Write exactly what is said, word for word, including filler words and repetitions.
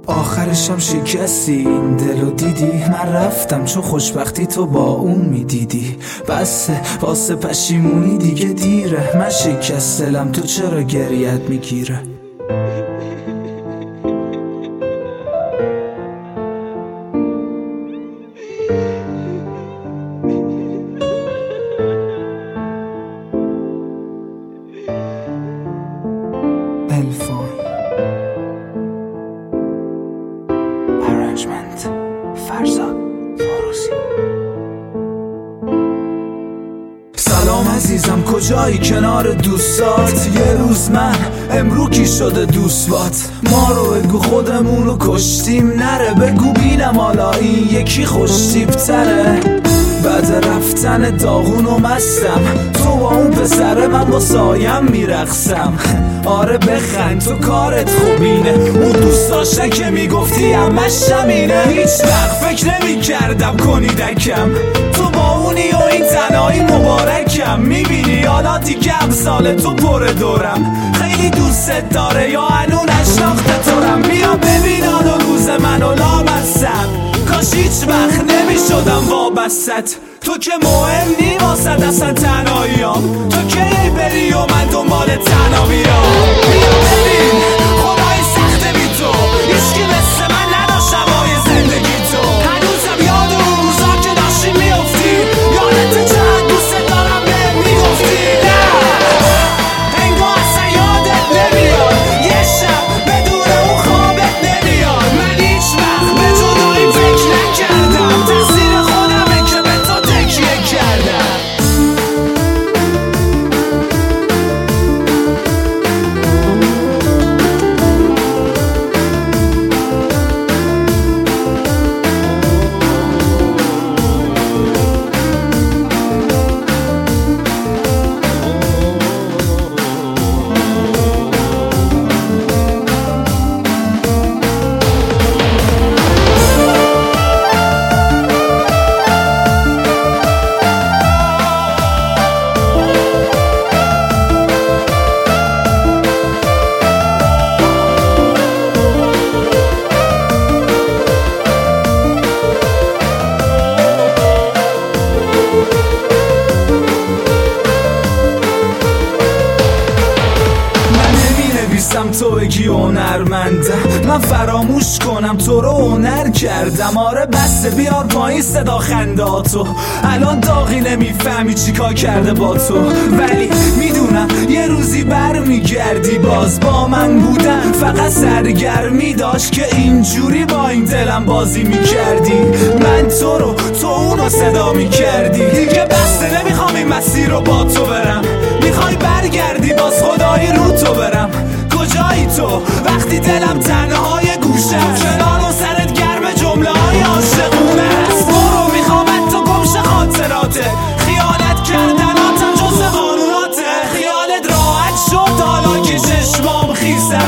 آخرشم شکستی این دلو دیدی، من رفتم چون خوشبختی تو با اون میدیدی. بسه واسه پشیمونی دیگه دیره، من شکست دلم تو چرا گریت میگیره. الفون Arrangement فرزاد فاروسی. سلام عزیزم کجایی کنار دوستات؟ یه روز من امرو کی شده دوست بات؟ ما رو بگو خودمون رو کشتیم نره، بگو بینم حالا این یکی خوش تیپ تره. بعد رفتن داغون و مستم، تو با اون پسره من با سایم میرقصم. آره بخند تو کارت خوبینه، اون دوست داشته که میگفتی همش شمینه. هیچ وقت فکر نمی کردم کنی دکم، تو با اونی و این تنهایی مبارکم. میبینی حالا دیگه امثال تو پر دورم، خیلی دوست داره یا هنو نشناخته تورم. بیا ببین حالا روز منو لامصب، کاش هیچ وقت نمی شدم وابست. تو که مهم نی واسد اصلا تنهاییام، تو که ای بری و من دنبال تنها بیام. بیا ببین خدای سخته بی تو، هیچکی مثل من نداشت هوای زندگی تو. هنوزم یاد اون روزا که داشتی میافتی، یادت چقدر دوست دارم بهم میگفتی. نه انگار اصلا یادت نمیاد، یه شب بدون اون خوابت نمیاد. من هیچ وقت به جدایی فکر نکردم، تقصیر خودمه که به تو تکیه کردم. تو بگی هنرمندم، من فراموش کنم تو رو هنر کردم. آره بسته بیار پایین صدا خنداتو، الان داغی نمیفهمی چیکار کرده با تو. ولی میدونم یه روزی بر میگردی باز با من بودن، فقط سرگرمی داشت که اینجوری با این دلم بازی میکردی. من تو رو تو اونو صدا میکردی، دیگه بسته نمیخوام این مسیر رو با تو برم. میخوای برگردی باز خدایی رو تو برم. کجایی تو وقتی دلم تنهای گوشه، کنار و سرت گرم جمله های عاشقونه است. برو میخوام تو گمشه خاطراته، خیانت کردناتم جز قانوناته. خیالت راحت شد حالا که چشمام خیسه،